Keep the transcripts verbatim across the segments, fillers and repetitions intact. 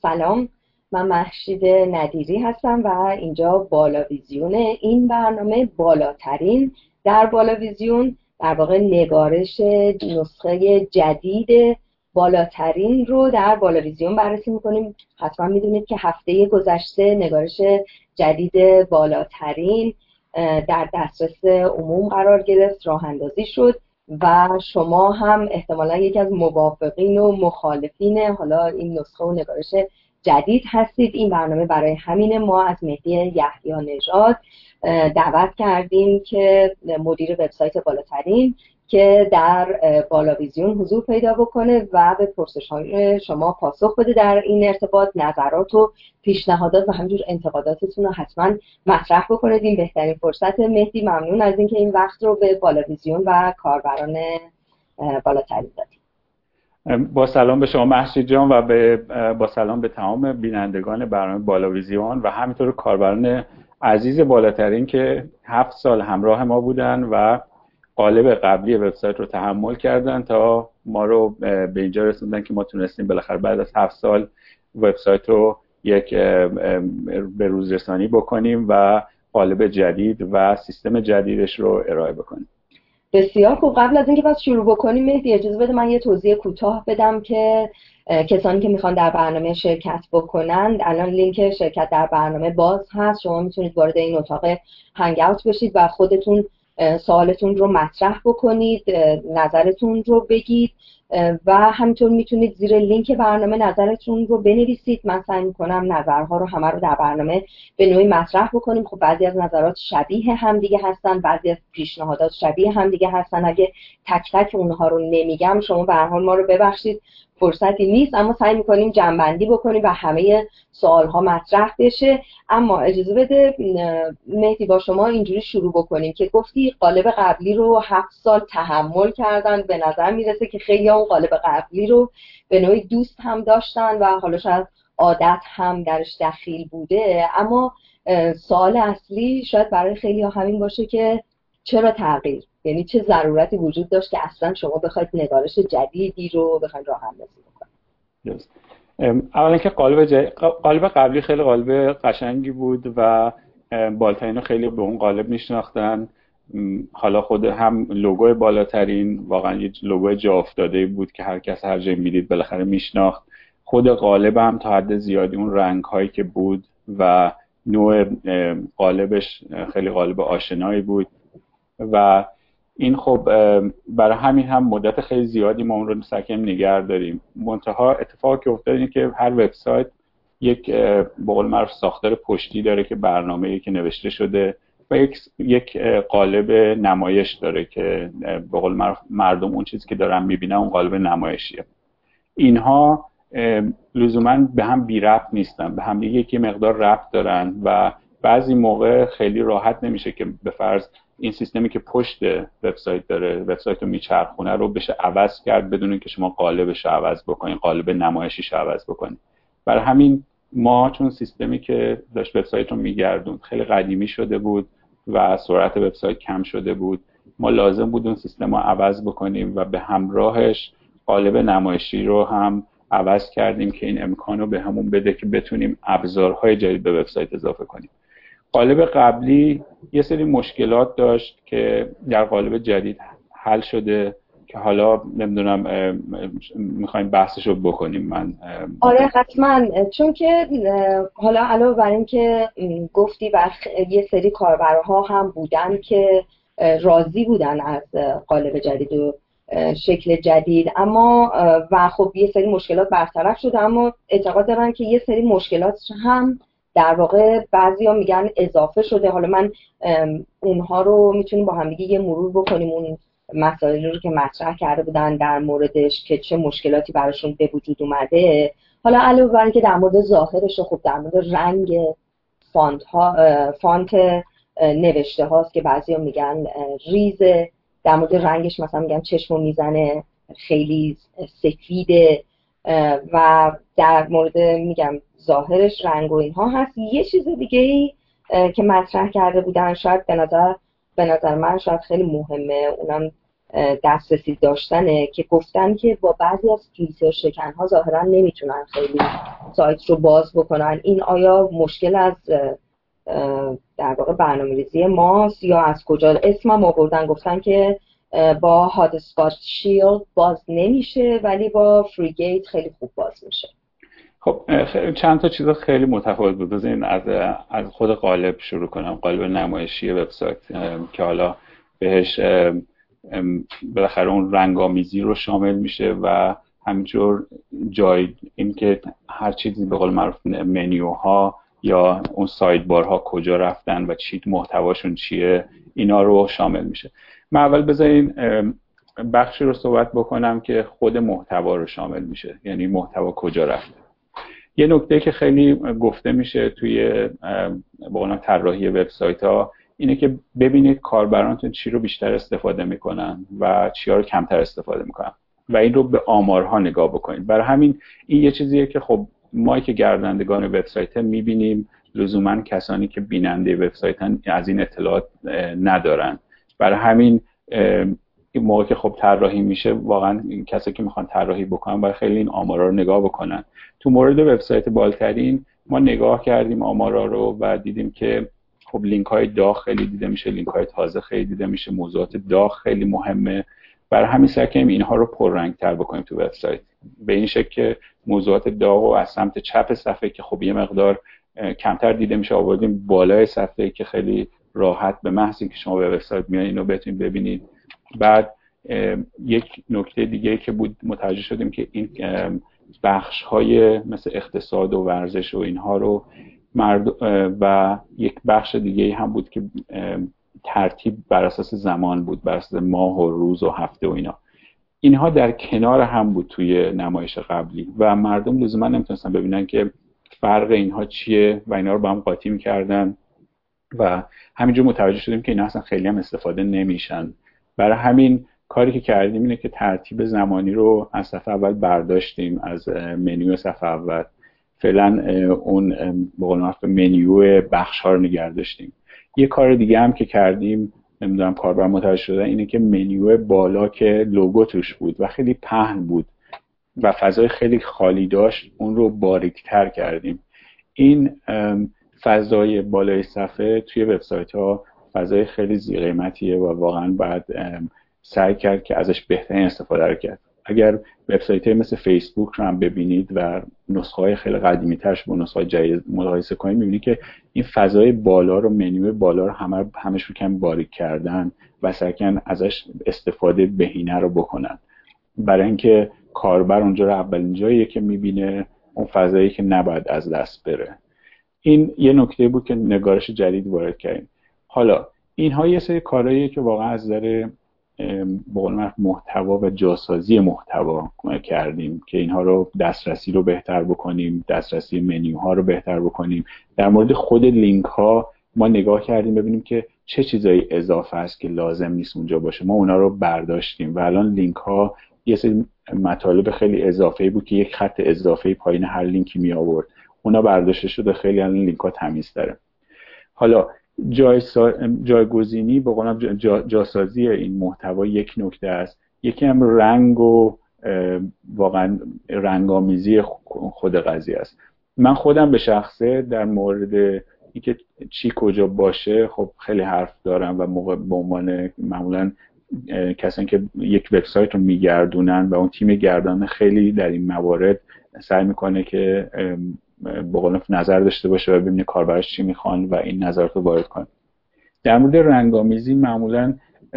سلام، من مهشید ندیری هستم و اینجا بالاویزیون. این برنامه بالاترین در بالاویزیون، در واقع نگارش نسخه جدید بالاترین رو در بالاویزیون بررسی میکنیم. حتما میدونید که هفته گذشته نگارش جدید بالاترین در دسترس عموم قرار گرفت، راه اندازی شد و شما هم احتمالا یکی از موافقین و مخالفین حالا این نسخه و نگارش جدید هستید. این برنامه برای همین ما از مهدی یحیی نژاد دعوت کردیم که مدیر وبسایت بالاترین که در بالاویزیون حضور پیدا بکنه و به پرسش‌های شما پاسخ بده. در این ارتباط نظرات و پیشنهادات و همینجور انتقاداتتون رو حتما مطرح بکنید. این بهترین فرصت. مهدی، ممنون از اینکه این وقت رو به بالاویزیون و کاربران بالاترین دادید. با سلام به شما مهشید جان و به با سلام به تمام بینندگان برنامه بالاویزیون و همینطور کاربران عزیز بالاترین که هفت سال همراه ما بودن و قالب قبلی وبسایت رو تحمل کردن تا ما رو به اینجا رسوندن که ما تونستیم بالاخره بعد از هفت سال وبسایت رو یک به روز رسانی بکنیم و قالب جدید و سیستم جدیدش رو ارائه بکنیم. بسیار خوب. قبل از اینکه پس شروع بکنیم مهدی اجازه بده من یه توضیح کوتاه بدم که کسانی که میخوان در برنامه شرکت بکنن، الان لینک شرکت در برنامه باز هست. شما میتونید وارد این اتاق هنگ اوت بشید و خودتون سوالتون رو مطرح بکنید، نظرتون رو بگید و همینطور میتونید زیر لینک برنامه نظرتون رو بنویسید. من سعی میکنم نظرها رو همه رو در برنامه به نوعی مطرح بکنیم. خب بعضی از نظرات شبیه هم دیگه هستن، بعضی از پیشنهادات شبیه هم دیگه هستن. اگه تک تک اونها رو نمیگم شما به هر حال ما رو ببخشید، فرصتی نیست، اما سعی میکنیم جمع‌بندی بکنیم و همه سوالها مطرح بشه. اما اجازه بده مهدی با شما اینجوری شروع بکنیم که گفتی قالب قبلی رو هفت سال تحمل کردن. به نظر میرسه که خیلی اون قالب قبلی رو به نوعی دوست هم داشتن و حالا شاید عادت هم درش دخیل بوده، اما سوال اصلی شاید برای خیلی ها همین باشه که چرا تغییر؟ یعنی چه ضرورتی وجود داشت که اصلا شما بخواید نگارش جدیدی رو بخواید راه اندازی بکنید؟ اولا که قالب جد... قالب قبلی خیلی قالب قشنگی بود و بالاترین خیلی به اون قالب میشناختن. حالا خود هم لوگوی بالاترین واقعا یه لوگوی جا افتاده بود که هر کس هر جایی میدید بالاخره میشناخت. خود قالب هم تا حد زیادی اون رنگ هایی که بود و نوع قالبش خیلی قالب آشنایی بود و این خب برای همین هم مدت خیلی زیادی ما اون رو سعی نگه داریم. منتها اتفاقی که افتاد اینه که هر وبسایت یک به قول معروف ساختار پشتی داره که برنامه‌ای که نوشته شده و یک یک قالب نمایش داره که به قول معروف مردم اون چیزی که دارن میبینن اون قالب نمایشیه. اینها لزوما به هم بی ربط نیستن، به هم یکی مقدار ربط دارن و بعضی موقع خیلی راحت نمیشه که به فرض این سیستمی که پشت وبسایت داره وبسایت رو میچرخونه رو بشه عوض کرد بدون اینکه شما قالبش رو عوض بکنید، قالب نمایشیش رو عوض بکنید. برای همین ما چون سیستمی که داشت وبسایت رو میگردوند خیلی قدیمی شده بود و سرعت وبسایت کم شده بود، ما لازم بود اون سیستم رو عوض بکنیم و به همراهش قالب نمایشی رو هم عوض کردیم که این امکان رو به همون بده که بتونیم ابزارهای جدید به وبسایت اضافه کنیم. قالب قبلی یه سری مشکلات داشت که در قالب جدید حل شده که حالا نمیدونم میخوایم بحثشو بکنیم. من آره حتما، چون که حالا علاوه بر این که گفتی و یه سری کاربرها هم بودن که راضی بودن از قالب جدید و شکل جدید، اما و خب یه سری مشکلات برطرف شده، اما اعتقاد دارن که یه سری مشکلات هم در واقع بعضیا میگن اضافه شده. حالا من اونها رو میتونیم با هم دیگه یه مرور بکنیم، اون مسائلی رو که مطرح کرده بودن در موردش که چه مشکلاتی براشون به وجود اومده. حالا علاوه بر اینکه در مورد ظاهرش، خب در مورد رنگ فانت ها، فانت نوشته هاست که بعضیا میگن ریزه، در مورد رنگش مثلا میگن چشمو میزنه خیلی سفیده و در مورد میگم ظاهرش رنگ و اینها هست. یه چیز دیگه ای که مطرح کرده بودن شاید به نظر به نظر من شاید خیلی مهمه، اونم دسترسی داشتنه که گفتن که با بعضی از فیلتر شکن‌ها ظاهرا نمیتونن خیلی سایت رو باز بکنن. این آیا مشکل از در واقع برنامه‌ریزی ماست یا از کجا؟ اسمم آوردن گفتن که با هات اسپات شیلد باز نمیشه ولی با فریگیت خیلی خوب باز میشه. خب چند تا چیز خیلی متفاوت بود. بذارین از از خود قالب شروع کنم. قالب نمایشی وبسایت که حالا بهش بالاخره اون رنگامیزی رو شامل میشه و همینجور جای این که هر چیزی به قول معروف منیوها یا اون ساید بارها کجا رفتن و چی محتواشون چیه اینا رو شامل میشه. من اول بذارین بخشی رو صحبت بکنم که خود محتوا رو شامل میشه، یعنی محتوا کجا رفته. یه نکته که خیلی گفته میشه توی به قول طراحی وبسایت ها اینه که ببینید کاربرانتون چی رو بیشتر استفاده میکنن و چی رو کمتر استفاده میکنن و این رو به آمارها نگاه بکنید. برای همین این یه چیزیه که خب ما که گردندگان وبسایت میبینیم، لزوما کسانی که بیننده وبسایتن از این اطلاعات ندارن. برای همین این موقع که خب طراحی میشه واقعا کسی که میخوان طراحی بکنن باید خیلی این آمارا رو نگاه بکنن. تو مورد وبسایت بالترین ما نگاه کردیم آمارا رو و دیدیم که خب لینک های داغ خیلی دیده میشه، لینک های تازه خیلی دیده میشه، موضوعات داغ خیلی مهمه. برای همین سعی کردیم اینها رو پررنگ‌تر بکنیم تو وبسایت، به این شکل که موضوعات داغ رو از سمت چپ صفحه که خب یه مقدار کمتر دیده میشه آوردیم بالای صفحه که خیلی راحت به محض اینکه شما به وبسایت میایین اینو بتونید ببینید. بعد یک نکته دیگه که بود متوجه شدیم که این بخش های مثل اقتصاد و ورزش و اینها رو مرد و یک بخش دیگه هم بود که ترتیب بر اساس زمان بود، بر اساس ماه و روز و هفته و اینا. اینها در کنار هم بود توی نمایش قبلی و مردم لزوما نمیتونستن ببینن که فرق اینها چیه و اینا رو با هم قاطی میکردن و همینجور متوجه شدیم که اینا اصلا خیلی هم استفاده نمیشن. برای همین کاری که کردیم اینه که ترتیب زمانی رو از صفحه اول برداشتیم، از منیو صفحه اول فعلا اون به قول معروف منیو بخش ها رو نگه داشتیم. یه کار دیگه هم که کردیم، نمیدونم کاربر متوجه شده، اینه که منیو بالا که لوگو توش بود و خیلی پهن بود و فضای خیلی خالی داشت، اون رو باریک‌تر کردیم. این فضای بالای صفحه توی وبسایت ها فضای خیلی ذی قیمتیه و واقعا باید سعی کرد که ازش بهترین استفاده رو کرد. اگر وبسایت‌های مثل فیسبوک رو هم ببینید و نسخه‌های خیلی قدیمی‌ترش با نسخه‌های جدید مقایسه کنید، می‌بینید که این فضای بالا رو، منیو بالا رو همه همش رو کم باریک کردن و سعی کردن ازش استفاده بهینه رو بکنن، برای اینکه کاربر اونجا رو اولین جاییه که می‌بینه، اون فضایی که نباید از دست بره. این یه نکته بود که نگارش جدید وارد کردیم. حالا اینها یه سری کارهاییه که واقعا از نظر به قول معروف محتوا و جاسازی محتوا کردیم که اینها رو دسترسی رو بهتر بکنیم، دسترسی منیوها رو بهتر بکنیم. در مورد خود لینک ها ما نگاه کردیم ببینیم که چه چیزایی اضافه است که لازم نیست اونجا باشه، ما اونا رو برداشتیم و الان لینک ها یه سری مطالب خیلی اضافه‌ای بود که یک خط اضافه‌ای پایین هر لینکی می آورد، اونا برداشته شده، خیلی الان لینک ها تمیزتره. حالا جای سا... جایگزینی به قولم جا... جاسازی این محتوا یک نکته است. یکی هم رنگ و واقعا رنگامیزی خود قضیه است. من خودم به شخصه در مورد اینکه چی کجا باشه خب خیلی حرف دارم و موقع به عنوان معمولا کسانی که یک وبسایت رو میگردونن و اون تیم گردان خیلی در این موارد سعی میکنه که به قول نظر داشته باشه و ببینه کاربرش چی میخوان و این نظرات رو وارد کنه. در مورد رنگامیزی معمولا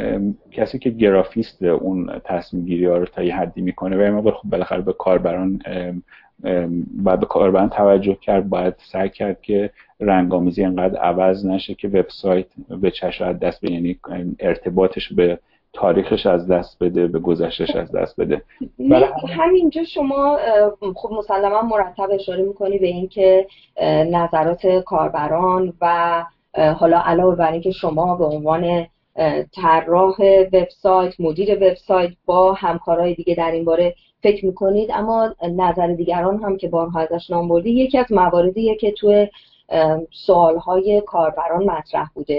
کسی که گرافیست اون تصمیم گیری ها رو تا یه حدی میکنه و این خب بالاخره به کاربران باید به کاربران توجه کرد، باید سعی کرد که رنگامیزی انقدر عوض نشه که وبسایت به چشم از دست بده، یعنی ارتباطش به تاریخش از دست بده، به گذشتهش از دست بده. همینجا شما خب مسلما مرتب اشاره میکنی به این که نظرات کاربران و حالا علاوه بر این که شما به عنوان طراح وبسایت، مدیر وبسایت با همکارای دیگه در این باره فکر میکنید، اما نظر دیگران هم که بارها ازش نام بردی یکی از مواردیه که توی سوالهای کاربران مطرح بوده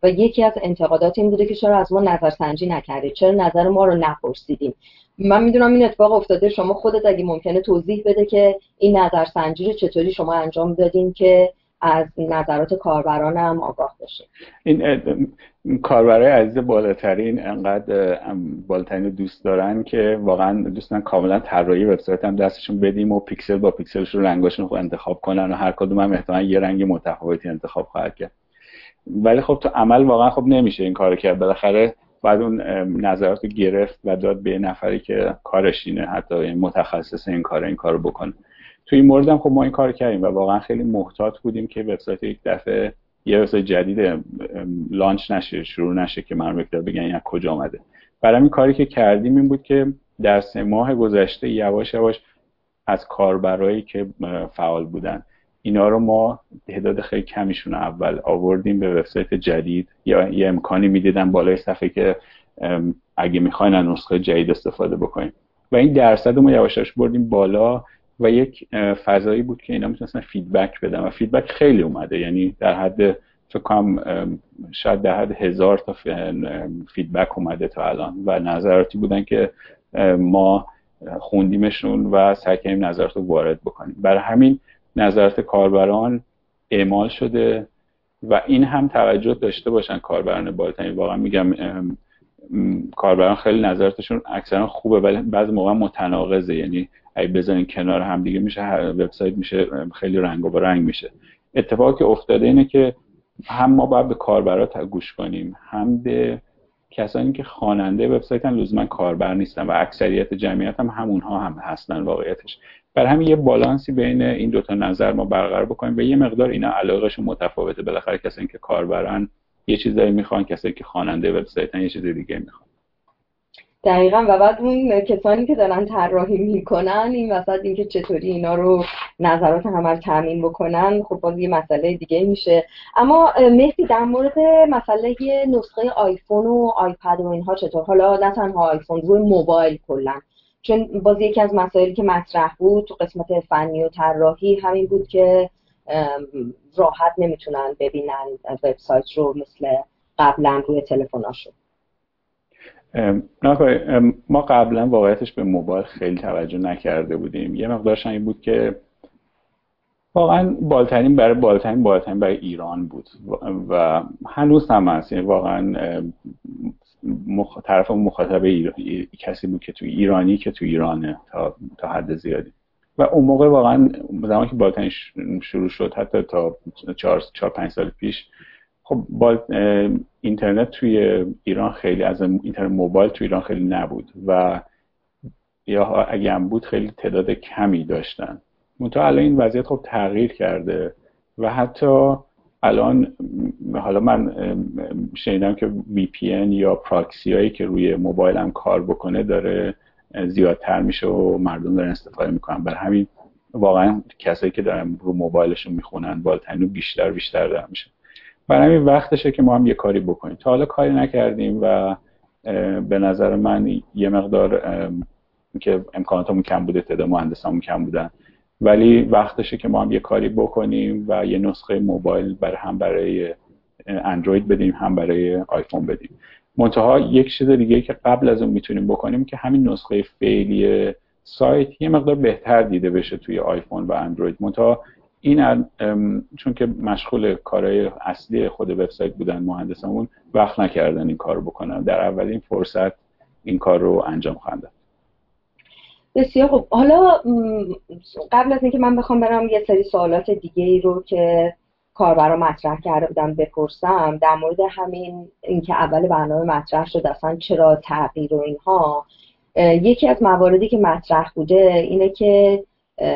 و یکی از انتقادات این بوده که چرا از ما نظرسنجی نکردید، چرا نظر ما رو نپرسیدیم. من میدونم این اتفاق افتاده، شما خودت اگه ممکنه توضیح بده که این نظرسنجی رو چطوری شما انجام دادین که از نظرات کاربران هم آگاه بشین. این کاربرای عزیز بالاترین انقدر بالاترین رو دوست دارن که واقعا دوست دارن کاملا طراحی وبسایت هم دستشون بدیم و پیکسل با پیکسلشون رنگاشون رو انتخاب کنن و هر کدوم هم احتمالاً یه رنگ متفاوتی انتخاب خواهد کرد. ولی خب تو عمل واقعا خب نمیشه این کارو کرد. بالاخره بعد اون نظرات رو گرفت و داد به نفری که کارش اینه، حتی متخصص این کار این کارو بکنه. تو این مورد هم خب ما این کارو کردیم و واقعا خیلی محتاط بودیم که وبسایت یک دفعه یه وبسایت جدید لانچ نشه، شروع نشه که مردم بگن این از کجا اومده. برای این کاری که کردیم این بود که در سه ماه گذشته یواش یواش از کاربرایی که فعال بودن اینا رو ما تعداد خیلی کمیشون اول آوردیم به وبسایت جدید، یا یه امکانی میدیدن بالای صفحه که اگه میخواین از نسخه جدید استفاده بکنیم و این درصد رو ما یواش یواش بردیم بالا و یک فضایی بود که اینا میتونستن فیدبک بدن و فیدبک خیلی اومده، یعنی در حد فکر کنم شاید در حد هزار تا فیدبک اومده تا الان و نظراتی بودن که ما خوندیمشون و سعی کردیم نظرات رو وارد بکنیم. برای همین نظرات کاربران اعمال شده و این هم توجه داشته باشن کاربران بالاترین. واقعا میگم کاربران خیلی نظراتشون اکثرا خوبه ولی بعضی موقع متناقضه، یعنی اگه بزنین کنار هم دیگه میشه هر وبسایت میشه خیلی رنگ و رنگ میشه. اتفاقی که افتاده اینه که هم ما باید به کاربرا گوش کنیم، هم به کسانی که خواننده وبسایت هم لزوما کاربر نیستن و اکثریت جمعیت هم همونها هم هستن واقعیتش. برای همین یه بالانسی بین این دوتا نظر ما برقرار بکنیم و یه مقدار اینا علاقهشون متفاوته. بالاخره کسانی که کاربرن یه چیزایی میخوان، کسایی که خواننده وبسایتن یه چیز دیگه میخوان. دقیقاً. و بعد اون کسانی که دارن طراحی میکنن این وسط اینکه چطوری اینا رو نظرات همه رو تامین بکنن خب باز یه مسئله دیگه میشه. اما مهدی در مورد مسئله نسخه آیفون و آیپد و اینها چطور؟ حالا نه تنها آیفون، روی موبایل کلا، چون باز یکی از مسائلی که مطرح بود تو قسمت فنی و طراحی همین بود که راحت نمیتونن ببینن وبسایت رو مثل قبلا روی تلفن‌هاشون. ما قبلا واقعیتش به موبایل خیلی توجه نکرده بودیم. یه مقدارش این بود که واقعا بالاترین برای بالاترین بالاترین برای ایران بود و هنوز هم هست. یعنی واقعا مخ... طرف مخاطب ایران... کسی بود که تو ایرانی که تو ایرانه تا تا حد زیادی و اون موقع واقعا زمانی که بالاترین شروع شد حتی تا چهار چهار پنج سال پیش خب با اینترنت توی ایران خیلی از اینترنت موبایل توی ایران خیلی نبود و یا اگه هم بود خیلی تعداد کمی داشتن. منتها الان این وضعیت خب تغییر کرده و حتی الان حالا من شنیدم که وی پی ان یا پراکسی هایی که روی موبایل هم کار بکنه داره زیادتر میشه و مردم دارن استفاده میکنن. برای همین واقعا کسایی که دارن رو موبایلشون میخونن بالاترین بیشتر بیشتر دارن میشه. برای همین وقتشه که ما هم یه کاری بکنیم. تا حالا کاری نکردیم و به نظر من یه مقدار که امکاناتمون کم بوده، تعداد مهندسامون کم بودن، ولی وقتشه که ما هم یه کاری بکنیم و یه نسخه موبایل برای هم برای اندروید بدیم هم برای آیفون بدیم. منتها یک چیز دیگه که قبل از اون میتونیم بکنیم که همین نسخه فعلی سایت یه مقدار بهتر دیده بشه توی آیفون و اندروید. منتها این چون که مشغول کارهای اصلی خود وبسایت بودن مهندسامون وقت نکردن این کارو بکنن. در اولین فرصت این کار رو انجام خواهند داد. بسیار خوب. حالا قبل از اینکه من بخوام برم یه سری سوالات دیگه ای رو که کاربرا مطرح کرده بودم بپرسم در مورد همین اینکه اول برنامه مطرح شد اصلا چرا تغییر و اینها، یکی از مواردی که مطرح بوده اینه که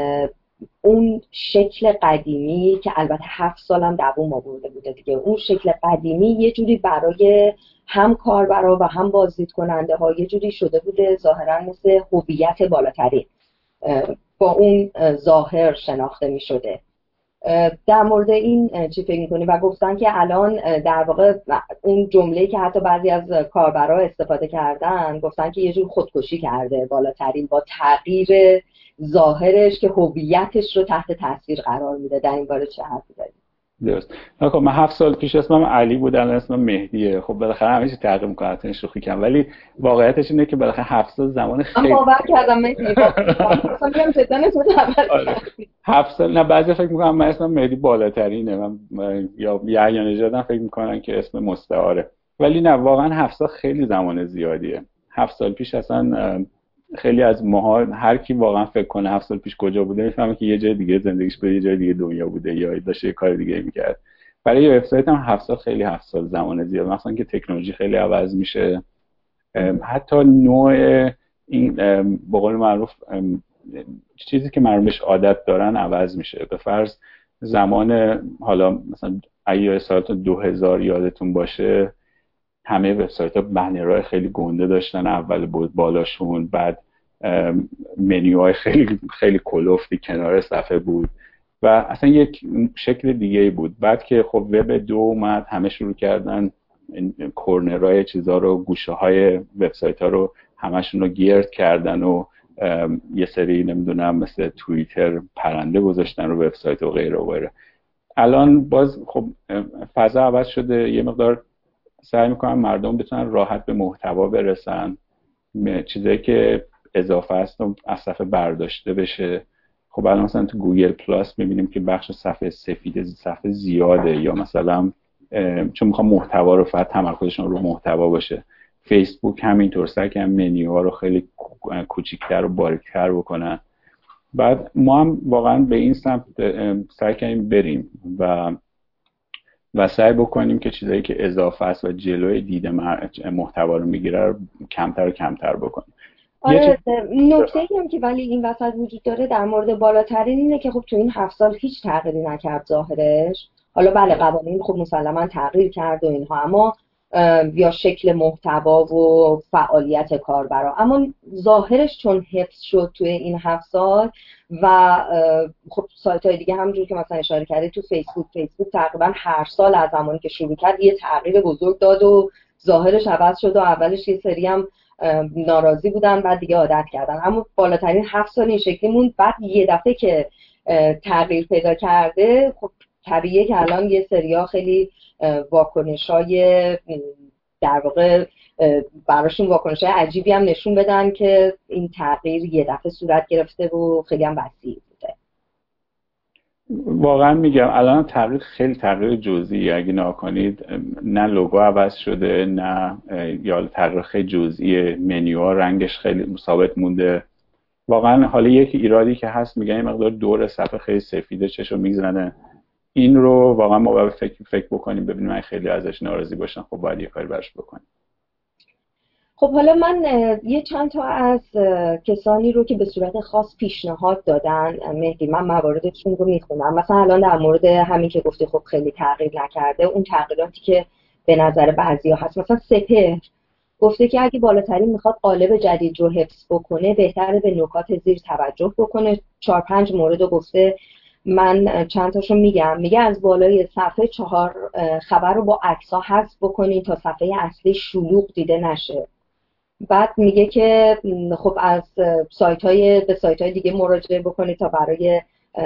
اون شکل قدیمی که البته هفت سالم دوام آورده بوده دیگه، اون شکل قدیمی یه جوری برای هم کاربرا و هم بازدید کننده ها یه جوری شده بوده ظاهرا مثل هویت بالاترین، با اون ظاهر شناخته می شده. در مورد این چی فکر می‌کنی؟ و گفتن که الان در واقع اون جمله‌ای که حتی بعضی از کاربرا استفاده کردن گفتن که یه جور خودکشی کرده بالاترین با تغییر ظاهرش که هویتش رو تحت تاثیر قرار میده. در این باره چه حرفی داری؟ درست. خب من هفت سال پیش اسمم علی بود، الان اسمم مهدیه. خب بالاخره همه چی تغییر میکنه، البته شوخی کنم، ولی واقعیتش اینه که بالاخره هفت سال زمان خیلی. من باور کردم مهدی، اصلا میگم جدا اسمت عوض کردی. هفت سال نه، بعضی فکر میکنم من اسمم مهدی بالاترینه، من, من یا یحیی نژادم فکر میکنن که اسم مستعاره، ولی نه واقعا هفت سال خیلی زمان زیادیه. هفت سال پیش اصلا خیلی از ماها هر کی واقعا فکر کنه هفت سال پیش کجا بوده میفهمه که یه جای دیگه زندگیش به یه جای دیگه دنیا بوده یا داشته یه کار دیگه میکرد. برای یه وبسایت هم هفت سال خیلی هفت سال زمان زیاد، مثلا که تکنولوژی خیلی عوض میشه، حتی نوع این به قول معروف چیزی که مردم بهش عادت دارن عوض میشه. به فرض زمان حالا مثلا ایام سال دو هزار یادتون باشه همه وبسایت‌ها بنرهای خیلی گنده داشتن، اول بود بالاشون، بعد منیوهای خیلی خیلی کلفتی کنار صفحه بود و اصلا یک شکل دیگه بود. بعد که خب وب دو اومد همه شروع کردن کورنرهای چیزا رو، گوشه‌های وبسایت‌ها رو همشون رو گرد کردن و یه سری نمیدونم مثل توییتر پرنده گذاشتن رو وبسایت و غیره و غیره. الان باز خب فضا عوض شده، یه مقدار سعی میکنن مردم بتونن راحت به محتوا برسن، چیزایی که اضافه است از صفحه برداشته بشه. خب الان مثلا تو گوگل پلاس میبینیم که بخش صفحه سفید صفحه زیاده، یا مثلا چون میخوام محتوا رو فقط تمرکزشون رو محتوا باشه. فیسبوک همینطور سعی کردن منیوها رو خیلی کوچیک‌تر و باریک‌تر بکنن. بعد ما هم واقعا به این سمت سعی کنیم بریم و و سعی بکنیم که چیزایی که اضافه است و جلوی دید محتوا رو میگیره رو کمتر و کمتر بکنیم. آره نکته‌ای هم که ولی این وسط وجود داره در مورد بالاترین اینه که خب تو این هفت سال هیچ تغییری نکرد ظاهرش. حالا بله قوانین خب مسلما تغییر کرد و اینها، اما یا شکل محتوا و فعالیت کاربرا، اما ظاهرش چون حفظ شد توی این هفت سال و خب سایت‌های دیگه همونجور که مثلا اشاره کردی تو فیسبوک فیسبوک تقریبا هر سال از زمانی که شروع کرد یه تغییر بزرگ داد و ظاهرش عوض شد و اولش یه سری هم ناراضی بودن بعد دیگه عادت کردن، اما بالاترین هفت سال این شکلی موند. بعد یه دفعه که تغییر پیدا کرده خب طبیعیه که الان یه سریا خیلی واکنش‌های در واقع براشون واکنش‌های عجیبی هم نشون بدن که این تغییر یه دفعه صورت گرفته و خیلی هم وسیع بوده. واقعا میگم الان تغییر خیلی تغییر جزئی، اگه نگاه کنید نه لوگو عوض شده نه یا تغییر خیلی جزئی، منیوها رنگش خیلی ثابت مونده. واقعا حالا یک ایرادی که هست میگن این مقدار دور صفحه خیلی سفیده چشو میزنه، این رو واقعا ما باید فکر فکر بکنیم ببینیم اگه خیلی ازش ناراضی باشن خب باید یه کاری براش بکنیم. خب حالا من یه چند تا از کسانی رو که به صورت خاص پیشنهاد دادن مهدی، من مواردشون رو میخونم. مثلا الان در مورد همین که گفتی خب خیلی تغییر نکرده، اون تغییراتی که به نظر بعضیا هست، مثلا سپهر گفته که اگه بالاترین میخواد قالب جدید رو حفظ بکنه بهتره به نکات زیر توجه بکنه. چهار پنج مورد رو گفته، من چند تاشو میگم. میگه از بالای صفحه چهار خبر رو با عکس‌ها حذف بکنید تا صفحه اصلی شلوغ دیده نشه. بعد میگه که خب از سایت‌های به سایت‌های دیگه مراجعه بکنید تا برای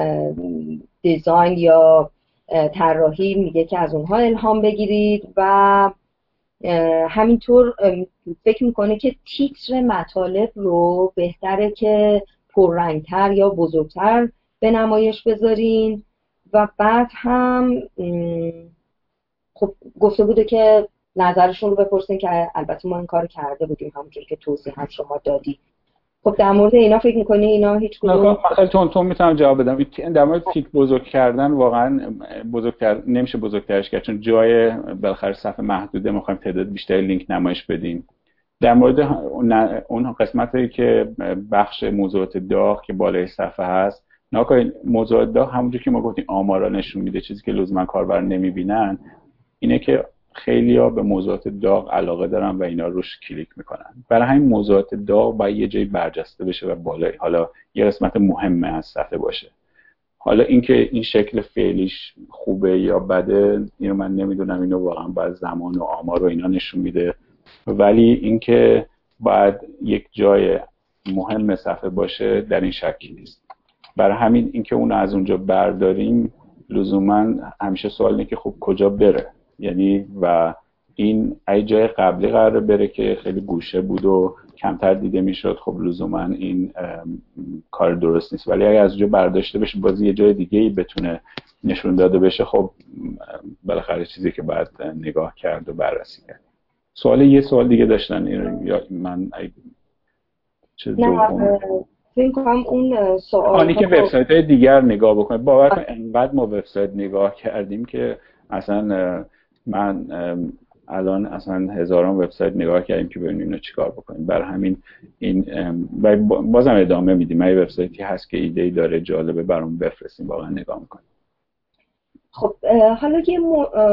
دیزاین یا طراحی میگه که از اونها الهام بگیرید. و همینطور فکر میکنه که تیتر مطالب رو بهتره که پررنگتر یا بزرگتر به نمایش بذارین. و بعد هم خب گفته بوده که نظرشون رو بپرسین که البته ما این کار کرده بودیم همونجوری که توضیح هم شما دادی. خب در مورد اینا فکر میکنی اینا هیچ کدوم؟ من خیلی تون تون میتونم جواب بدم. در مورد تیک بزرگ کردن واقعا بزرگتر نمیشه بزرگترش کرد چون جای بالاخره صفحه محدوده، میخوایم تعداد بیشتری لینک نمایش بدیم. در مورد اون قسمتی که بخش موضوعات داغ که بالای صفحه هست، ناکن موضوعات داغ همونجوری که ما گفتیم آمارا نشون میده، چیزی که لزوما کاربر نمیبینن اینه که خیلی‌ها به موضوعات داغ علاقه دارن و اینا روش کلیک میکنن. برای همین موضوعات داغ باید یه جایی برجسته بشه و بالای حالا یه قسمت مهمه از صفحه باشه. حالا اینکه این شکل فعلیش خوبه یا بده اینو من نمیدونم، اینو واقعا باید زمان و آمار و اینا نشون میده، ولی اینکه باید یک جای مهم صفحه باشه در این شکی نیست. برای همین اینکه اون از اونجا برداریم لزوما همیشه سوال اینه که خب کجا بره، یعنی و این ای جای قبلی قراره بره که خیلی گوشه بود و کمتر دیده میشد، خب لزوما این کار درست نیست. ولی اگه از اونجا برداشته بشه باز یه جای دیگه ای بتونه نشون داده بشه، خب بالاخره چیزی که باید نگاه کرد و بررسی کرد. سوال یه سوال دیگه داشتن یا من ای... چه نه فکر کنم اون سوال آنی که وبسایت‌های دیگر نگاه بکنید. باور کن انقدر ما وبسایت نگاه کردیم که اصلا من الان اصلا هزاران وبسایت نگاه کردیم که ببینیم اینو چیکار بکنیم. برای همین این بازم ادامه میدیم. اگه وبسایتی هست که ایده‌ای داره جالبه برام بفرستیم، واقعا نگاه میکنیم. خب حالا یه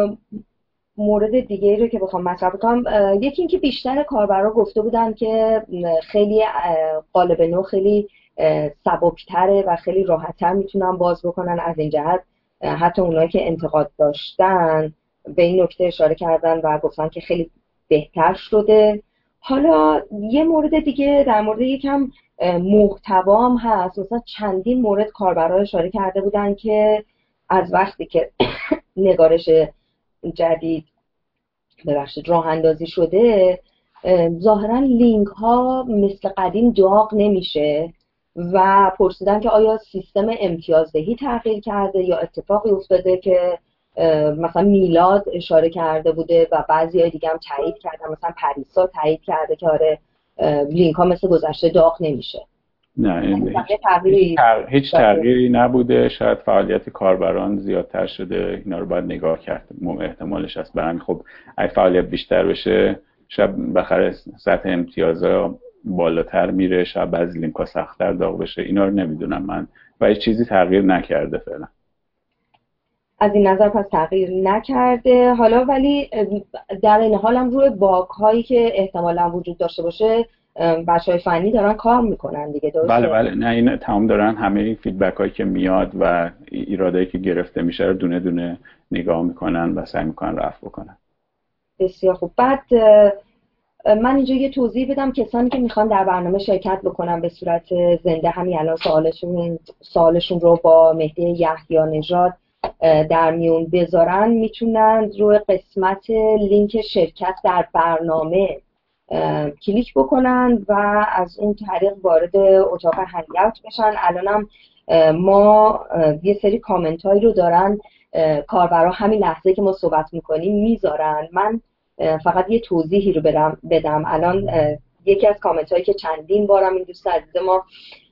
مورد دیگه رو که بخوام مطرح کنم، یکی این که بیشتر کاربرا گفته بودن که خیلی قالب نو خیلی سبکتره و خیلی راحت‌تر میتونن باز بکنن. از این جهت حتی اونایی که انتقاد داشتن به این نکته اشاره کردن و گفتن که خیلی بهتر شده. حالا یه مورد دیگه در مورد یکم محتوا هم هست. مثلا چندین مورد کاربرا اشاره کرده بودن که از وقتی که نگارش جدید ببخشید راه اندازی شده، ظاهرا لینک ها مثل قدیم داغ نمیشه و پرسیدن که آیا سیستم امتیازدهی تغییر کرده یا اتفاقی افتاده که مثلا میلاد اشاره کرده بوده و بعضی های دیگه هم تایید کردن، مثلا پریسا تایید کرده که آره لینک ها مثل گذشته داغ نمیشه. نه این هیچ تغییری هیچ تغییری نبوده. شاید فعالیت کاربران زیادتر شده، اینا رو باید نگاه کرد، احتمالش هست. برای خب اگه فعالیت بیشتر بشه شاید بخره سطح امتیازها بالاتر میره، شاید بعضی لینک ها سخت‌تر داغ بشه. اینا رو نمیدونم من و هیچ چیزی تغییر نکرده فعلا. از این نظر پس تغییر نکرده. حالا ولی در این حال هم روی باگ هایی که احتمالاً وجود داشته باشه بچهای فنی دارن کار میکنن دیگه، درسته؟ بله بله، نه این تمام دارن همه این فیدبک هایی که میاد و ایرادایی که گرفته میشه رو دونه دونه نگاه میکنن و سعی میکنن رفع بکنن. بسیار خوب. بعد من اینجا یه توضیح بدم. کسانی که میخوان در برنامه شرکت بکنن به صورت زنده، همین الان سوالشون سوالشون رو با مهدی یحیی نژاد در میون بذارن، میتونن روی قسمت لینک شرکت در برنامه کلیک بکنن و از اون طریق وارد اتاق هنگاوت بشن. الانم ما یه سری کامنت هایی رو دارن کاربرا همین لحظه که ما صحبت میکنیم میذارن. من فقط یه توضیحی رو بدم بدم الان یکی از کامنت هایی که چندین بارم این دوست عزیز ما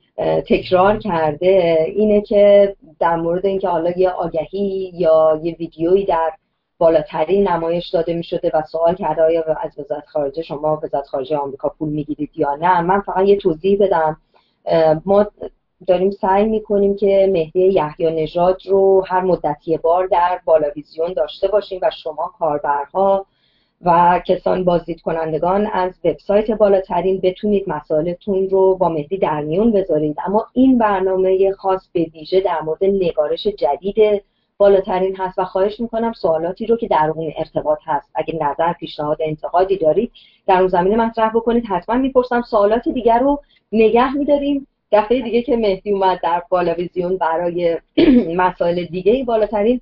تکرار کرده اینه که در مورد اینکه حالا یه آگهی یا یه ویدیویی در بالاترین نمایش داده می شده و سوال کرده آیا از وزارت خارجه شما وزارت خارجه آمریکا پول میگیرید یا نه. من فقط یه توضیح بدم. ما داریم سعی میکنیم که مهدی یحیی نژاد رو هر مدتی بار در بالاویزیون داشته باشیم و شما کاربرها و کسان بازدید کنندگان از وبسایت بالاترین بتونید مسائلتون رو با مهدی در میون بذارید. اما این برنامه خاص به ویژه در مورد نگارش جدید بالاترین هست و خواهش میکنم سوالاتی رو که در اون ارتباط هست، اگه نظر، پیشنهاد، انتقادی دارید در اون زمینه مطرح بکنید. حتما میپرسم. سوالات دیگر رو نگه میداریم دفعه دیگه که مهدی اومد در بالاویزیون برای مسائل دیگه بالاترین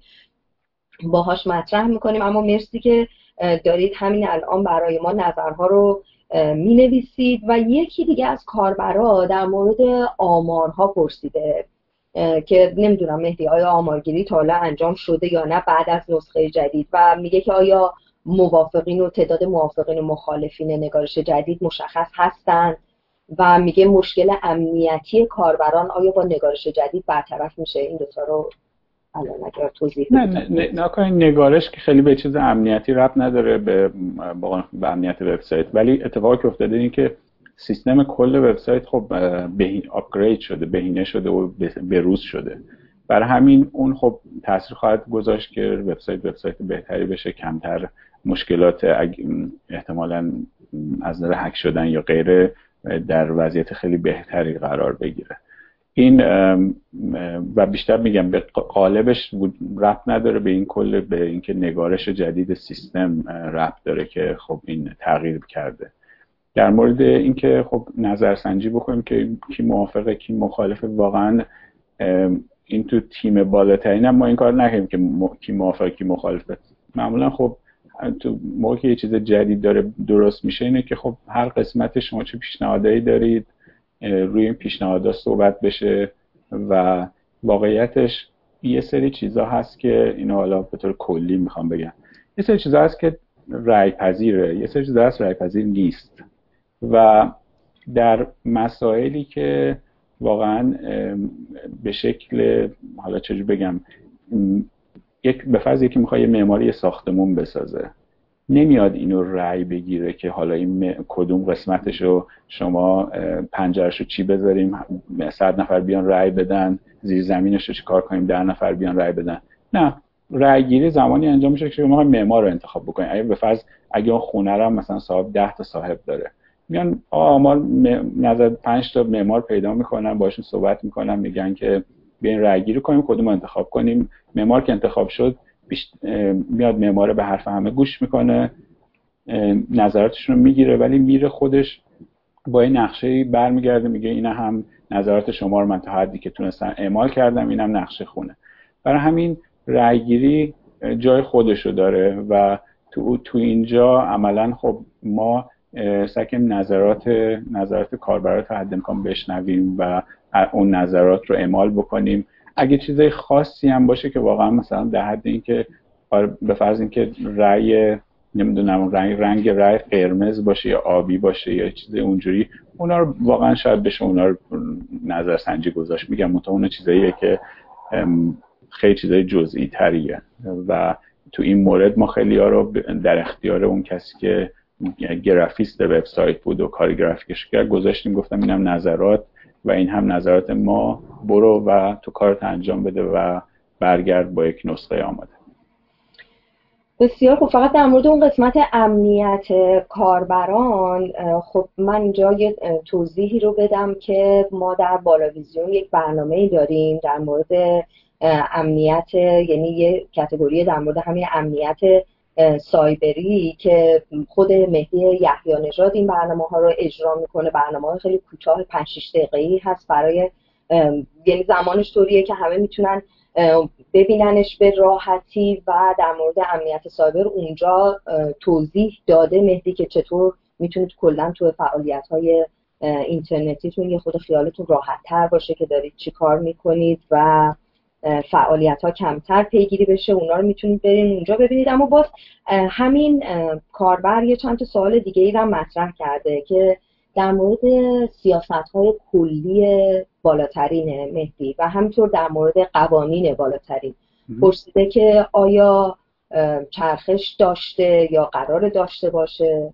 باهاش مطرح میکنیم. اما مرسی که دارید همین الان برای ما نظرها رو می نویسید. و یکی دیگه از کاربرا در مورد آمارها پرسیده که نمیدونم مهدی آیا آمارگیری تا حالا انجام شده یا نه بعد از نسخه جدید، و میگه که آیا موافقین و تعداد موافقین و مخالفین نگارش جدید مشخص هستند و میگه مشکل امنیتی کاربران آیا با نگارش جدید برطرف میشه. این دوتا رو الان اگر توضیح نه نه نه نگارش که خیلی به چیز امنیتی ربط نداره به به امنیت وبسایت، ولی اتفاقی که افتاده این که سیستم کل وبسایت خب به آپگرید شده، بهینه شده و بروز شده. برای همین اون خب تاثیر خواهد گذاشت که وبسایت وبسایت بهتری بشه، کمتر مشکلات احتمالاً از نظر هک شدن یا غیره در وضعیت خیلی بهتری قرار بگیره. این و بیشتر میگم به قالبش ربط نداره به این کل، به اینکه نگارش جدید سیستم ربط داره که خب این تغییر کرده. در مورد اینکه خب نظرسنجی بکنیم که کی موافقه کی مخالفه، واقعا این تو تیم بالاترین هم ما این کار نکنیم که م... کی موافق کی مخالفه. معمولا خب تو موقعی که یه چیز جدید داره درست میشه اینه که خب هر قسمت شما چه پیشنهادایی دارید روی این پیشنهادها صحبت بشه و واقعیتش یه سری چیزا هست که اینو حالا به طور کلی میخوام بگم. یه سری چیزا هست که رأی پذیره، یه سری چیزا هست رأی پذیر نیست و در مسائلی که واقعا به شکل حالا چجوری بگم یک به فرض یکی میخواد یه معماری ساختمون بسازه نمیاد اینو رأی بگیره که حالا این م... کدوم قسمتشو شما پنجرهشو چی بذاریم صد نفر بیان رأی بدن، زیر زمینشو چی کار کنیم ده نفر بیان رأی بدن. نه، رأی گیری زمانی انجام میشه که شما معمار رو انتخاب بکنید. اگه به فرض اگه اون خونه رو مثلا صاحب ده تا صاحب داره میان آمار م... نظر پنج تا معمار پیدا میکنن باشون صحبت میکنن میگن که بیاین رأی گیری کنیم کدوم رو انتخاب کنیم. معمار که انتخاب شد میاد معماره به حرف همه گوش میکنه نظراتشون رو میگیره ولی میره خودش با این نقشه‌ای برمیگرده میگه این هم نظرات شما رو من تا حدی که تونستم اعمال کردم اینم نقشه خونه. برای همین رأیگیری جای خودشو داره و تو تو اینجا عملا خب ما سعی نظرات نظرات کاربرا تا حد امکان بشنویم و اون نظرات رو اعمال بکنیم. اگه چیزای خاصی هم باشه که واقعا مثلا در حد اینکه به فرض اینکه رأی نمیدونم رنگ رنگ رأی قرمز باشه یا آبی باشه یا چیز اونجوری اونا رو واقعا شاید بشه اونا رو نظر سنجی گذاشت. میگم متأ اون چیزاییه که خیلی چیزای جزئی تریه و تو این مورد ما خیلی ها رو در اختیار اون کسی که گرافیست وبسایت بود و کار گرافیکش کرد گذاشتیم گفتم اینم نظرات و این هم نظرات ما برو و تو کارت انجام بده و برگرد با یک نسخه آماده. بسیار خوب. فقط در مورد اون قسمت امنیت کاربران خب من اینجا یه توضیحی رو بدم که ما در بالاویزیون یک برنامه‌ای داریم در مورد امنیت، یعنی یه کاتگوری در مورد همین امنیت سایبری که خود مهدی یحیی نژاد این برنامه‌ها رو اجرا میکنه. برنامه‌های خیلی کوتاه پنج شش دقیقه‌ای هست برای یعنی زمانش طوریه که همه میتونن ببیننش به راحتی و در مورد امنیت سایبر اونجا توضیح داده مهدی که چطور میتونید کلا تو فعالیت‌های اینترنتیتون یه خود خیالتون راحت‌تر باشه که دارید چی کار میکنید و فعالیت‌ها کمتر پیگیری بشه. اونا رو میتونید برین اونجا ببینید. اما باز همین کاربر یه چند تا سوال دیگه ای رو مطرح کرده که در مورد سیاست‌های کلی بالاترین مهدی و همینطور در مورد قوانین بالاترین پرسیده که آیا چرخش داشته یا قرار داشته باشه.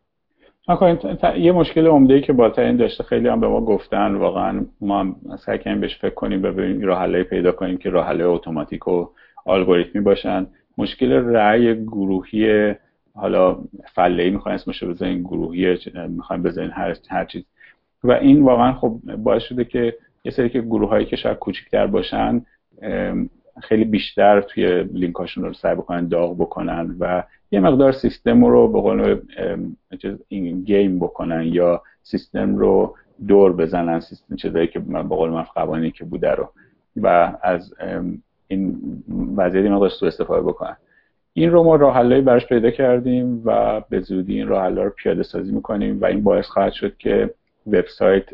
یه مشکل عمده‌ای که بالاترین داشته خیلی هم به ما گفتن واقعا ما هم سعی کنیم بهش فکر کنیم ببینیم راه حل‌ای پیدا کنیم که راه حل‌های اتوماتیک و الگوریتمی باشن. مشکل رأی گروهی حالا فله‌ای می‌خوایم اسمش رو بزنیم گروهی می‌خوایم بزنیم هر هر چیز و این واقعا خب باعث شده که یه سری که گروه‌هایی که شاید کوچیک‌تر باشن خیلی بیشتر توی لینکاشون رو سعی بکنن داغ بکنن و یه مقدار سیستم رو به قول این گیم بکنن یا سیستم رو دور بزنن، سیستم چیزایی که به قول من قوانینی که بوده رو و از این وضعیت مقدار سوء استفاده بکنن. این رو ما راه حل‌ای براش پیدا کردیم و به زودی این راه حل‌ها رو پیاده سازی می‌کنیم و این باعث خواهد شد که وبسایت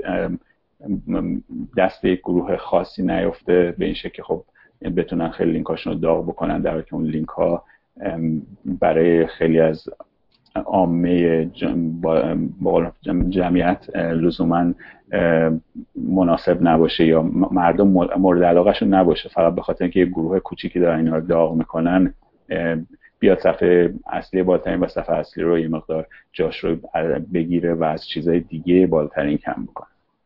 دست یک گروه خاصی نیفته به این شکل که خب بتونن خیلی لینکاشون رو داغ بکنن در حالی که اون لینک‌ها برای خیلی از عامه جمعیت لزوما مناسب نباشه یا مردم مورد علاقهشون نباشه، فقط به خاطر اینکه یه گروه کوچیکی دارن اینا رو داغ میکنن بیاد صفحه اصلی بالاترین و صفحه اصلی رو یه مقدار جاش رو بگیره و از چیزای دیگه بالاترین کم بکنه.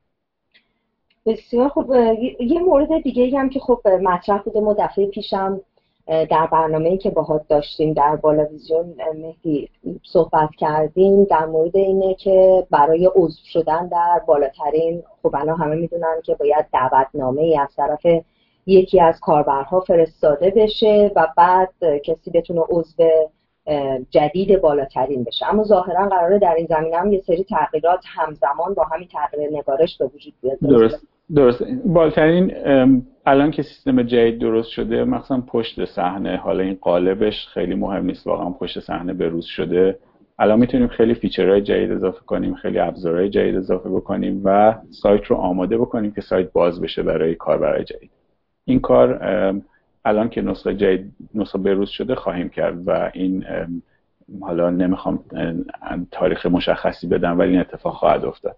بسیار خب. یه مورد دیگه هم که خب مطرح بوده ما دفعه پیشم در برنامه‌ای که باهات داشتیم در بالاویزیون مهدی صحبت کردیم در مورد اینه که برای عضو شدن در بالاترین خب الان همه میدونن که باید دعوتنامه‌ای از طرف یکی از کاربرها فرستاده بشه و بعد کسی بتونه عضو جدید بالاترین بشه. اما ظاهرا قراره در این زمینه هم یه سری تغییرات همزمان با همین تغییر نگارش به وجود بیاد. درست درست. بالاترین الان که سیستم جدید درست شده، مثلا پشت صحنه، حالا این قالبش خیلی مهم نیست، واقعا پشت صحنه بروز شده، الان میتونیم خیلی فیچرهای جدید اضافه کنیم، خیلی ابزارهای جدید اضافه بکنیم و سایت رو آماده بکنیم که سایت باز بشه برای کاربرای جدید. این کار الان که نسخه جدید نسخه بروز شده خواهیم کرد و این حالا نمیخوام تاریخ مشخصی بدم ولی این اتفاق خواهد افتاد.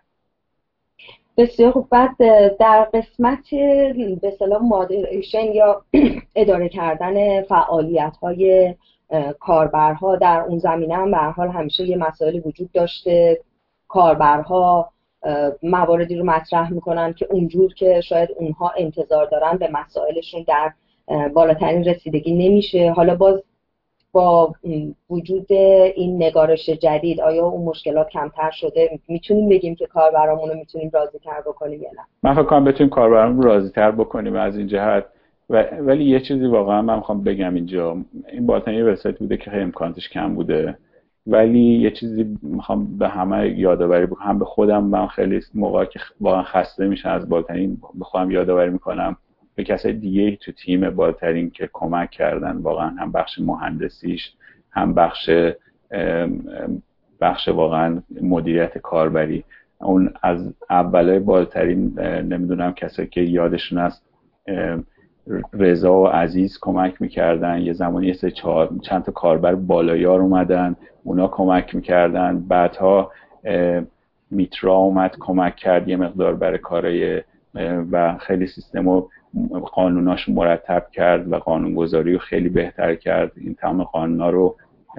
بسیار خوب. بعد در قسمت به اصطلاح مادریشن یا اداره کردن فعالیت‌های کاربرها، در اون زمینه هم به هر حال همیشه یه مسائلی وجود داشته. کاربرها مواردی رو مطرح میکنن که اونجور که شاید اونها انتظار دارن به مسائلشون در بالاترین رسیدگی نمیشه. حالا باز با وجود این نگارش جدید آیا اون مشکلات کمتر شده؟ میتونیم بگیم که کاربرامون رو میتونیم راضی تر بکنیم یا نه؟ من فکر کنم بتونیم کاربرامون رو راضی تر بکنیم از این جهت. و ولی یه چیزی واقعا من میخوام بگم اینجا، این بالاترین یه وبسایت بوده که خیلی امکاناتش کم بوده، ولی یه چیزی میخوام به همه یادآوری بکنم، هم به خودم، من خیلی موقعی که واقعا خسته میشم از بالاترین به خودم یادآوری میکنم، به کسای دیگه تو تیم بالاترین که کمک کردن، واقعا هم بخش مهندسیش، هم بخش بخش واقعا مدیریت کاربری. اون از اولای بالاترین نمیدونم کسایی که یادشون هست، رضا و عزیز کمک میکردن، یه زمانی یه سه چهار چند تا کاربر بالایار اومدن اونا کمک میکردن، بعدها میترا اومد کمک کرد یه مقدار برای کارهای و خیلی سیستم و قانوناش مرتب کرد و قانونگذاری رو خیلی بهتر کرد. این تمام قانونا رو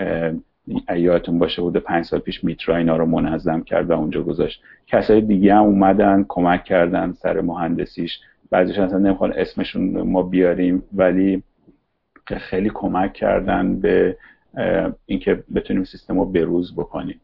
یادتون باشه بوده پنج سال پیش میترا اینا رو منظم کرد و اونجا گذاشت. کسای دیگه هم اومدن کمک کردن سر مهندسیش، بعضیش اصلا نمیخوان اسمشون ما بیاریم ولی خیلی کمک کردن به اینکه بتونیم سیستم رو بروز بکنیم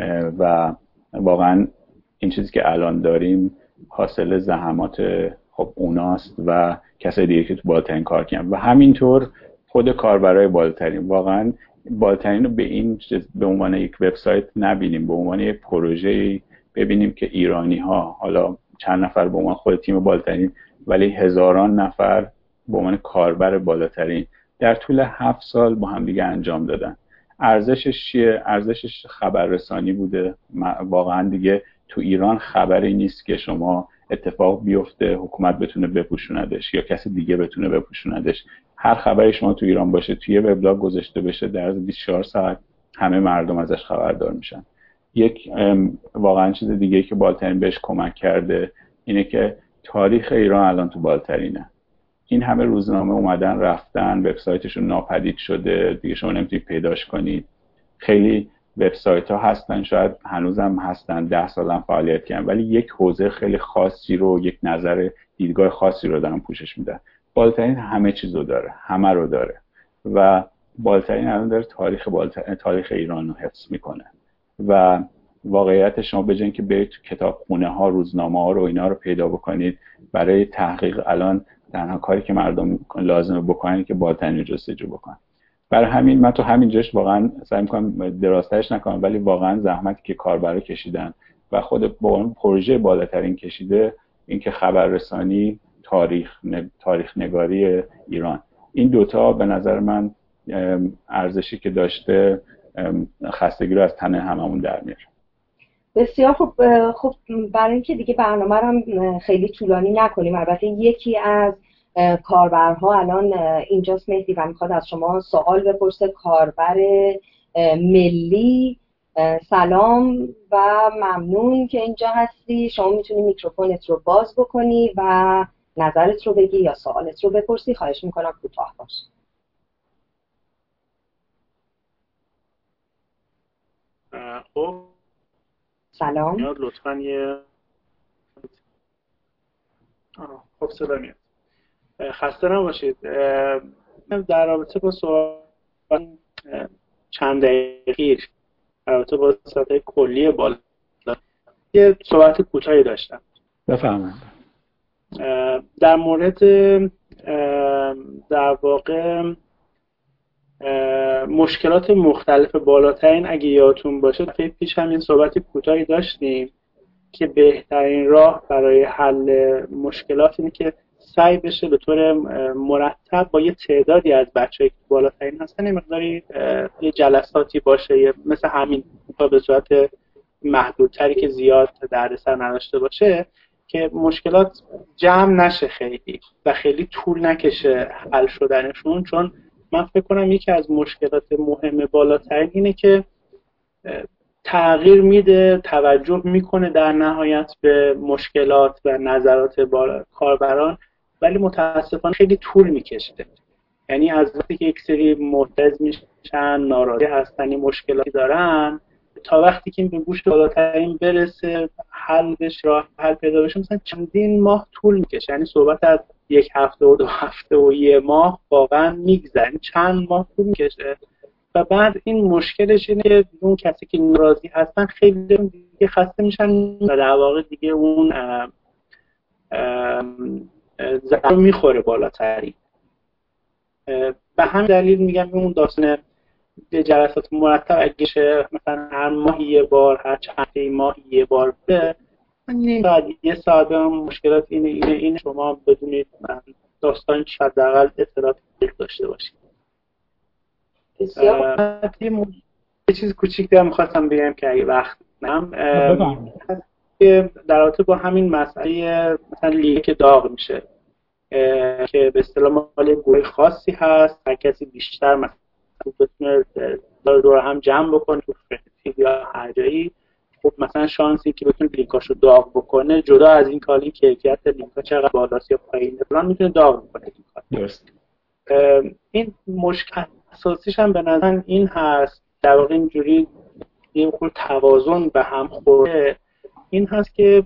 و واقعا این چیزی که الان داریم حاصل زحمات خب اوناست و کسای دیگه که تو بالاترین کار کردن و همینطور خود کاربرای بالاترین. واقعا بالاترین رو به این به عنوان یک وبسایت نبینیم، به عنوان یک پروژه ببینیم که ایرانی ها، حالا چند نفر به عنوان خود تیم بالاترین ولی هزاران نفر به عنوان کاربر بالاترین در طول هفت سال با هم دیگه انجام دادن. ارزشش چیه؟ ارزشش خبررسانی بوده. واقعا دیگه تو ایران خبری نیست که شما اتفاق بیفته حکومت بتونه بپوشوندش یا کسی دیگه بتونه بپوشوندش. هر خبری شما تو ایران باشه توی وبلاگ گذاشته بشه در از بیست و چهار ساعت همه مردم ازش خبردار میشن. یک واقعا چیز دیگه که بالاترین بهش کمک کرده اینه که تاریخ ایران الان تو بالاترینه. این همه روزنامه اومدن رفتن، وبسایتشون ناپدید شده دیگه، شما نمیتونید پیداش کنید. خیلی وبسایت ها هستن، شاید هنوزم هستن، ده سال هم فعالیت کردن ولی یک حوزه خیلی خاصی رو، یک نظر دیدگاه خاصی رو دارن پوشش میدن. بالاترین همه چیز رو داره، همه رو داره و بالاترین الان داره تاریخ بالاترین تاریخ ایران رو حفظ میکنه و واقعیت شما به جای اینکه برید تو کتابخونه ها روزنامه ها رو اینا رو پیدا بکنید برای تحقیق، الان تنها کاری که مردم لازمه بکنن که بالاترین رو جستجو بکنن. برای همین من تو همین جاش واقعا سعی می‌کنم دراستش نکنم ولی واقعا زحمتی که کاربرا کشیدن و خود با اون پروژه بالاترین کشیده، اینکه خبررسانی، تاریخ تاریخ نگاری ایران، این دوتا به نظر من ارزشی که داشته خستگی رو از تن هممون در میاره. بسیار خوب. خب برای اینکه دیگه برنامه رو هم خیلی طولانی نکنیم، البته یکی از کاربرها الان اینجاست مهدی و میخواد از شما سوال بپرسه. کاربر ملی، سلام و ممنون که اینجا هستی. شما میتونی میکروفونت رو باز بکنی و نظرت رو بگی یا سوالت رو بپرسی. خواهش میکنم کوتاه باش. خب سلام. یاد لطفاً یه خب صدا میاد. خسته نباشید. در رابطه با سوال چند دقیقه در رابطه با سطح کلی بالا یه صحبت کوتاهی داشتم. بفرمایید. در مورد در واقع مشکلات مختلف بالاترین، اگه یادتون باشه دفعه پیش هم این صحبت کوتاهی داشتیم که بهترین راه برای حل مشکلات اینه که سعی بشه به طور مرتب با یه تعدادی از بچه‌ای که بالاترین هستن یه مقداری یه جلساتی باشه، یه مثل همین به صورت محدودتری که زیاد دردسر نداشته باشه که مشکلات جمع نشه خیلی و خیلی طول نکشه حل شدنشون. چون من فکر کنم یکی از مشکلات مهم بالاترین اینه که تغییر میده، توجه میکنه در نهایت به مشکلات و نظرات کاربران، ولی متاسفانه خیلی طول میکشه. یعنی از وقتی که یک سری معترض میشن، ناراضی هستن، مشکلاتی دارن، تا وقتی که به گوش بالاترین برسه حل بشه، راه حل پیدا بشه، مثلا چندین ماه طول میکشه. یعنی صحبت از یک هفته و دو هفته و یه ماه واقعا میگذره، چند ماه طول میکشه. و بعد این مشکلش اینه که اون کسی که ناراضی هستن خیلی دیگه خسته میشن و در واقع دیگه اون ضرر میخوره بالاتری. به همین دلیل میگم اون داستان جلسات مرتب اگه شه مثلا هر ماه یه بار، هر چند ماه یه بار به نیم ساعت یه ساعت هم مشکلات اینه اینه اینه شما بدونید داستان چی حداقل اطلاعات داشته باشید. یه چیز کوچیک دیگه می‌خواستم بگم که اگه وقت نم در رابطه با همین مسئله مثلا لینک داغ میشه که به اصطلاح مال گروه خاصی هست، هر کسی بیشتر مثلا بتونه دور هم جمع بکنه تو فیلم یا هر جایی. خب مثلا شانسی که بتونه لینکاشو داغ بکنه جدا از این کاری که کیفیت لینک‌ها چقدر بالاست یا پایینه فلان میتونه داغ بکنه این کار. درست. این مشکل اساسیش هم به نظر این هست، در واقع اینجوری یه خورده توازن به هم خورده، این هست که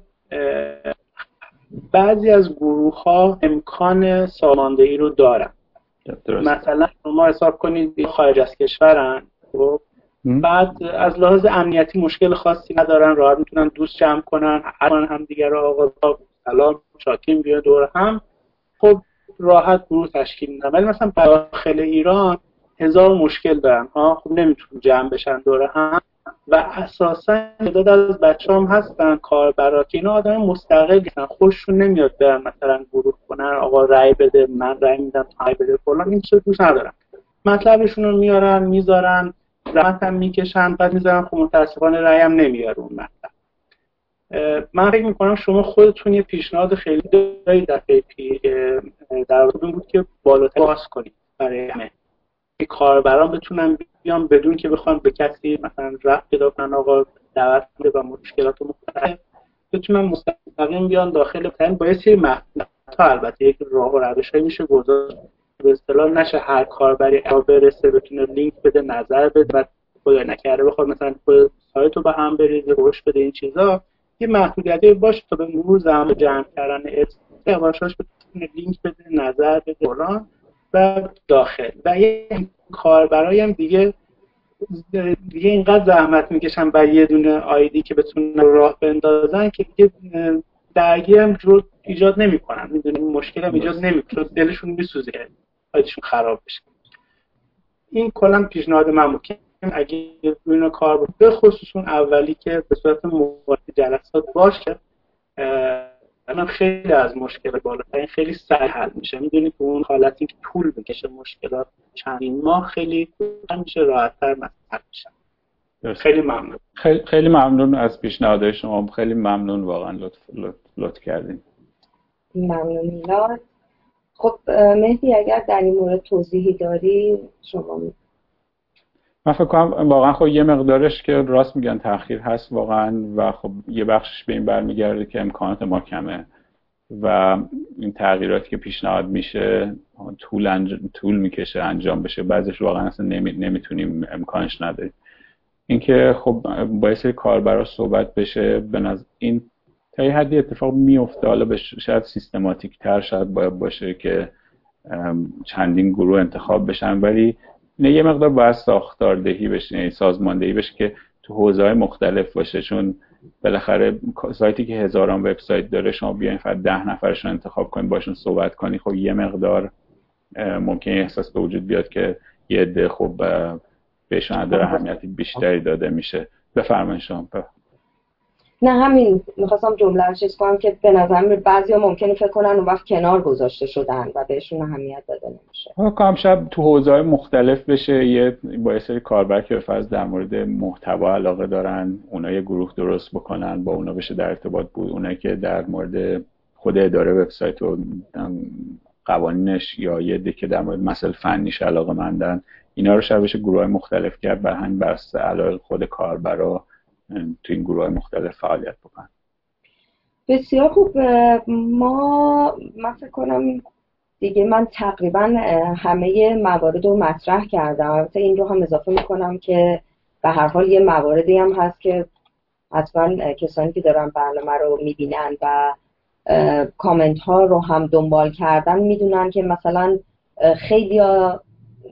بعضی از گروه‌ها امکان ساماندهی رو دارن. درست. مثلا شما حساب کنید خارج از کشورن، خب بعد از لحاظ امنیتی مشکل خاصی ندارن، راحت میتونن دوست جمع کنن، هر هم دیگه رو آقا سلام شاکیم بیا دور هم، خب راحت گروه تشکیل میدن. ولی مثلا داخل ایران هزار مشکل دارن ها، خب نمیتونن جمع بشن دور هم و اساسا تعداد از بچه‌ها هم هستن کاربرا که اینا آدم مستقل هستن، خوششون نمیاد برن مثلا گروه کنن آقا رأی بده من رأی میدم رأی بده فلان، این چیزا دوست ندارن. مطلبشون رو میارن میذارن، زحمت هم میکشن، بعد میذارن، خب متاسفانه رأی هم نمیاره اون مطلب. من فکر میکنم شما خودتون یه پیشنهاد خیلی دارید دفعه پیش در واقع بود که بالاتر باز کنید برای همه کاربران بتونن بیان بدون که بخوان به کسی مثلا رفت پیدا کنن آقا دعوت بده و مشکلات مختلف، بتونن مستقیم بیان داخل تن با یه سری محدودیت. البته یک راه و روشایی میشه گذاشت به اصطلاح نشه هر کاربری برسه بتونه لینک بده، نظر بده و خدای نکرده بخواد مثلا خود سایت رو به هم بریزه، روش بده، این چیزا یه محدودیتی باشه تا به مرور زمان جمع کردن استفادهش بتونه لینک بده، نظر بده فلان و داخل. و یه کاربرایی هم دیگه دیگه اینقدر زحمت میکشن برای یه دونه آیدی که بتونن راه بندازن که دیگه درگیری هم رو ایجاد نمیکنن، میدونید مشکل هم ایجاد نمیکنه، دلشون میسوزه آیدیشون خراب بشه. این کلا پیشنهاد من بود که اگه اینو کار بود به خصوص اون اولی که به صورت موارد جلسات باشه، الان خیلی از مشکل بالاترین خیلی سریع حل میشه. میدونید که اون حالتی که طول بکشه مشکلات چندین ماه خیلی میشه راحت‌تر حل میشه. خیلی ممنون. خیلی خیلی ممنون از پیشنهادهای شما، خیلی ممنون واقعا، لطف لطف, لطف کردین. ممنون میلاد. خب مهدی اگر در این مورد توضیحی داری شما می من فکر کنم واقعا خب یه مقدارش که راست میگن تأخیر هست واقعا و خب یه بخشش به این برمیگرده که امکانات ما کمه و این تغییراتی که پیشنهاد میشه طول انج... طول میکشه انجام بشه، بعضیش واقعا اصلا نمی... نمیتونیم امکانش نداریم. اینکه خب با یه سری کاربرا صحبت بشه به نظر این تا یه حدی اتفاق میفته، حالا بشه شاید سیستماتیک تر شاید باید باشه که چندین گروه انتخاب بشن، ولی نه یه مقدار باید ساختاردهی بشه، یعنی سازماندهی بشه که تو حوزه‌های مختلف باشه، چون بالاخره سایتی که هزاران وبسایت داره شما بیاین فقط ده نفرشون انتخاب کنید باشون صحبت کنی، خب یه مقدار ممکنه احساس به وجود بیاد که یه عده خب بهشون در اهمیتی بیشتری داده میشه. بفرمایید شما. نه همین میخواستم جمله رو چیز کنم که به نظرم بعضیا ممکنه فکر کنن اون وقت کنار گذاشته شدن و بهشون اهمیت داده نمیشه. کام شب تو حوزه‌های مختلف بشه، یه با یه سری کاربر که به فرض در مورد محتوا علاقه دارن اونا یه گروه درست بکنن، با اونا بشه در ارتباط بود. اونایی که در مورد خود اداره وبسایت و قوانینش یا یه دیگه در مورد مسائل فنیش علاقه مندن، اینا رو شب بشه گروه‌های مختلف کرد، بر همین بر اساس علاقه خود کاربرا تو این گروه‌های مختلف فعالیت بکنن. بسیار خوب. ما من فکر کنم دیگه من تقریبا همه موارد رو مطرح کردم. البته این رو هم اضافه میکنم که به هر حال یه مواردی هم هست که حتما کسانی که دارن برنامه رو میبینن و کامنت ها رو هم دنبال کردن میدونن که مثلا خیلی ها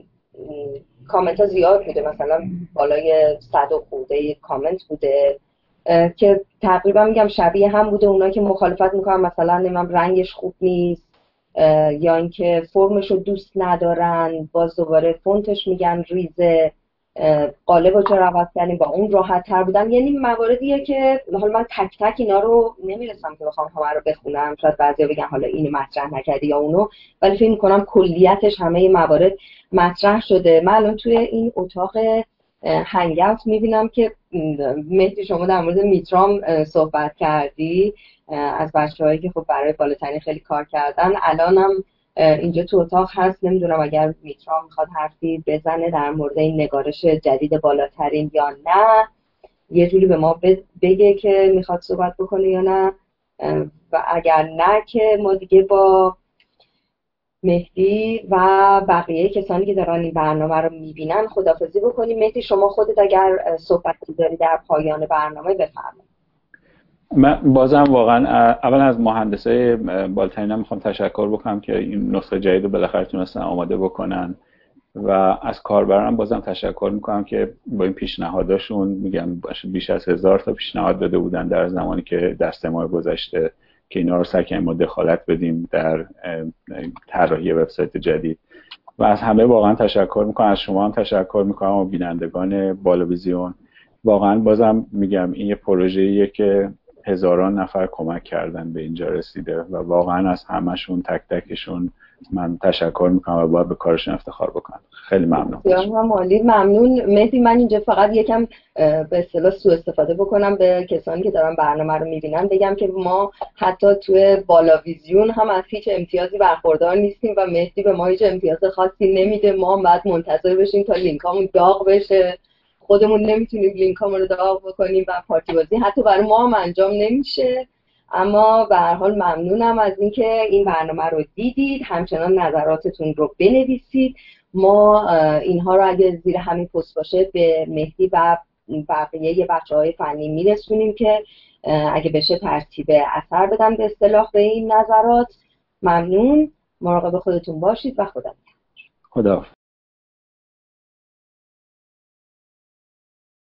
کامنت ها زیاد بوده، مثلا بالای صد و خورده کامنت بوده که تقریبا میگم شبیه هم بوده. اونا که مخالفت میکنن مثلا نمیم رنگش خوب نیست یا اینکه فرمش رو دوست ندارن، باز دوباره فونتش میگن ریزه، قالب رو چرا عوض کردیم، با اون راحت تر بودن. یعنی مواردیه که حالا من تک تک اینا رو نمیرسم که بخوام همه رو بخونم، شاید بعضیا بگن حالا اینو مطرح نکردی یا اونو، ولی فکر میکنم کلیتش همه موارد مطرح شده. من الان توی این اتاق هنگاوت میبینم که مهدی شما در مورد میترام صحبت کردی، از بچه‌هایی که خب برای بالاترین خیلی کار کردن. الانم اینجا تو اتاق هست، نمیدونم اگر میترام میخواد حرفی بزنه در مورد این نگارش جدید بالاترین یا نه، یه جوری به ما بگه که میخواد صحبت بکنه یا نه، و اگر نه که ما دیگه با مهدی و بقیه کسانی که دارن این برنامه رو میبینن خداحافظی بکنیم. مهدی شما خودت اگر صحبتی داری در پایان برنامه بفرمایید. من بازم واقعا اول از مهندسای بالاترین میخوام تشکر بکنم که این نسخه جدید رو بالاخره تونستن آماده بکنن و از کاربران بازم تشکر میکنم که با این پیشنهاداشون، میگم بیش از هزار تا پیشنهاد داده بودن در زمانی که در سه ماه گذشته که اینا رو سعی کردیم ما دخالت بدیم در طراحی وبسایت جدید. و از همه واقعا تشکر میکنم، از شما هم تشکر میکنم و بینندگان بالویزیون. واقعا بازم میگم این یه پروژه‌ایه که هزاران نفر کمک کردن به اینجا رسیده و واقعا از همشون تک تکشون من تشکر میکنم و باید به کارشون افتخار بکنم. خیلی ممنون. بسیار عالی، ممنون مهدی. من اینجا فقط یکم به اصطلاح سوء استفاده بکنم به کسانی که دارن برنامه رو میبینن، بگم که ما حتی توی بالاویزیون هم از هیچ امتیازی برخوردار نیستیم و مهدی به ما هیچ امتیاز خاصی نمیده. ما بعد منتظر بشیم تا لینکامون داغ بشه، خودمون نمیتونیم لینکامون رو داغ بکنیم و پارتی بازی حتی برای ما هم انجام نمیشه. اما به هر حال ممنونم از اینکه این برنامه رو دیدید، همچنان نظراتتون رو بنویسید. ما اینها رو اگه زیر همین پست باشه به مهدی و بقیه بچه‌های فنی میرسونیم که اگه بشه ترتیب اثر بدن به اصطلاح به این نظرات. ممنون، مراقب خودتون باشید و خدا خدا